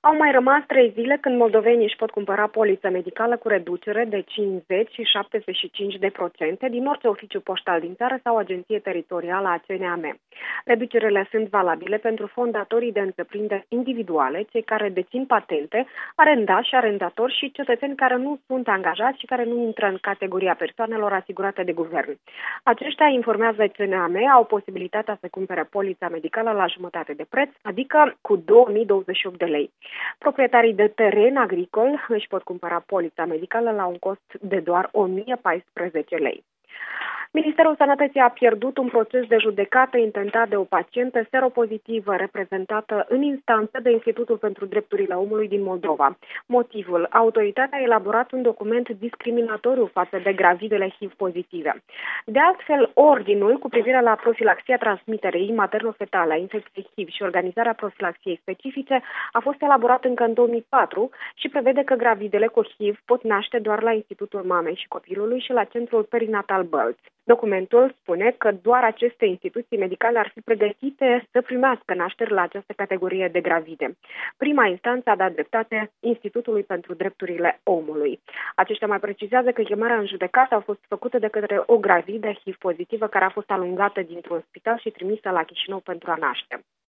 Au mai rămas 3 zile când moldovenii își pot cumpăra poliță medicală cu reducere de 50 și 75% din orice oficiu poștal din țară sau agenție teritorială a CNAM. Reducerile sunt valabile pentru fondatorii de întreprinderi individuale, cei care dețin patente, arendași, arendatori și cetățeni care nu sunt angajați și care nu intră în categoria persoanelor asigurate de guvern. Aceștia, informează CNAM, au posibilitatea să cumpere polița medicală la jumătate de preț, adică cu 2028 de lei. Proprietarii de teren agricol își pot cumpăra polița medicală la un cost de doar 1014 lei. Ministerul Sănătății a pierdut un proces de judecată intentat de o pacientă seropozitivă reprezentată în instanță de Institutul pentru Drepturile Omului din Moldova. Motivul: autoritatea a elaborat un document discriminatoriu față de gravidele HIV pozitive. De altfel, ordinul cu privire la profilaxia transmiterei materno-fetale a infecției HIV și organizarea profilaxiei specifice a fost elaborat încă în 2004 și prevede că gravidele cu HIV pot naște doar la Institutul Mamei și Copilului și la Centrul Perinatal Bălți. Documentul spune că doar aceste instituții medicale ar fi pregătite să primească nașteri la această categorie de gravide. Prima instanță a dat dreptate Institutului pentru Drepturile Omului. Aceștia mai precizează că chemarea în judecată a fost făcută de către o gravidă HIV pozitivă care a fost alungată dintr-un spital și trimisă la Chișinău pentru a naște.